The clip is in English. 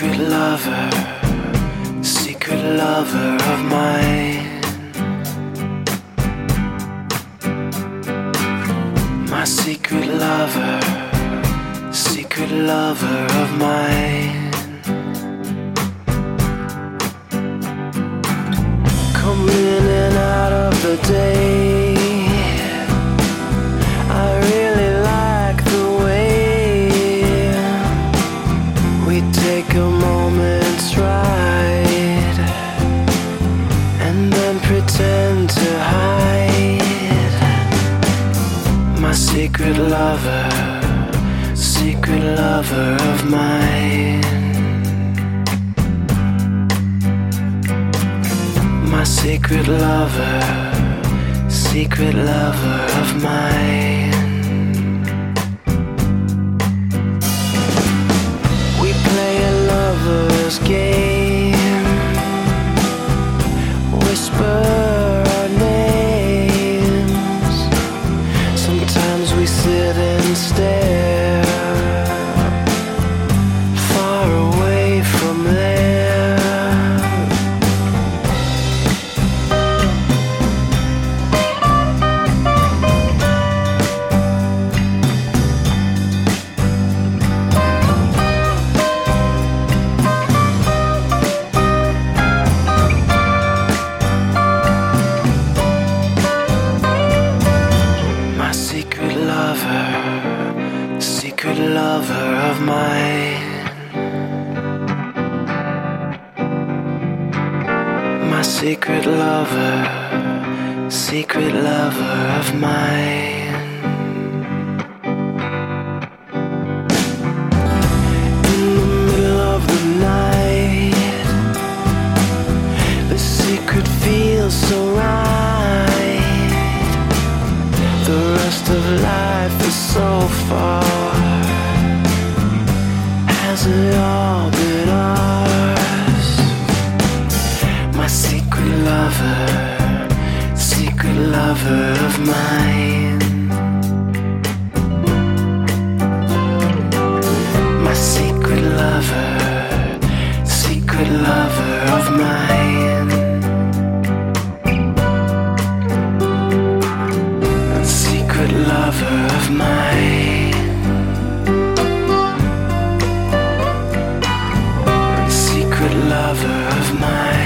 secret lover, secret lover of mine. My secret lover, secret lover of mine. Come in and out of the day, I really like the way we take a moment's ride and then pretend to hide. My secret lover, secret lover of mine. My secret lover, secret lover of mine. We play a lover's game, whisper our names. Sometimes we sit and stare far away from there. Secret lover of mine. My secret lover, secret lover of mine. In the middle of the night, the secret feels so right. The rest of life is so far. Has it all been ours? My secret lover, secret lover of mine. My secret lover, secret lover of mine. Secret lover of mine. Secret lover of mine.